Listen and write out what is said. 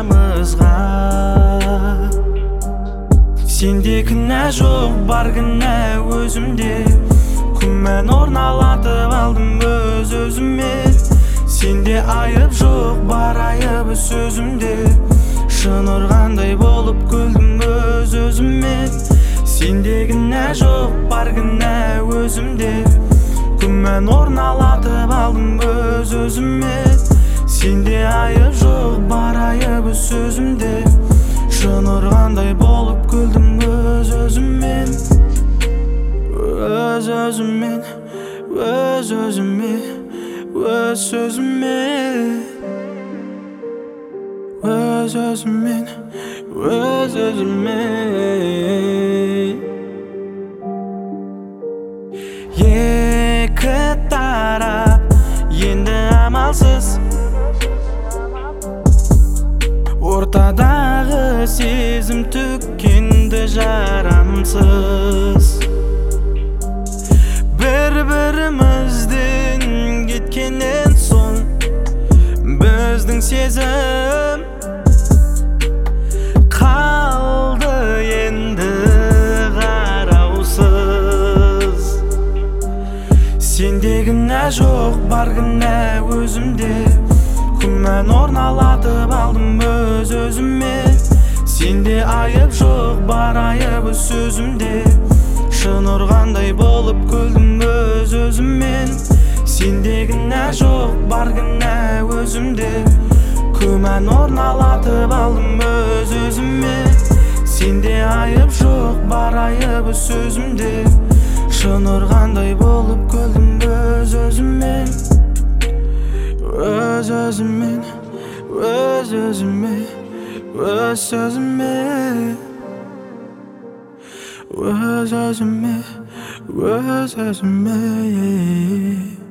арамызға. Сенде кінә жоқ, бар кінә өзімде. Күмән орналатып алдым өз-өзіме. Сенде айып жоқ, бар айыбы сөзімде. Шын ұрғандай болып күлдім өз-өзіме. Сенде кінә жоқ, бар кінә өзімде. Күмән орналатып алдым өз-өзіме. Сенде айып жоқ, бар айыбы сөзімде. Шын ұрғандай болып күлдім өз-өзімен. Өз-өзімен, өз-өзіме, өз-өзіме. Өз-өзімен, өз-өзіме. Екі тарап енді амалсыз, ортадағы сезім түккенді жарамсыз. Бір-бірімізден кеткеннен соң біздің сезім қалды енді қараусыз. Сенде кінә жоқ, бар кінә өзімде. Күмән орналатып алдым өз-өзіме. Сенде айып жоқ, бар айыбы сөзімде. Шын ұрғандай болып күлдім өз-өзімен. Сенде кінә жоқ, бар кінә өзімде. Күмән орналатып алдым өз-өзіме. Сенде айып жоқ, бар айыбы сөзімде. Шын ұрғандай болып күлдім өз-өзімен. Өз-өзімен, өз-өзіме, өз-өзіме. Өз-өзіме, өз-өзіме.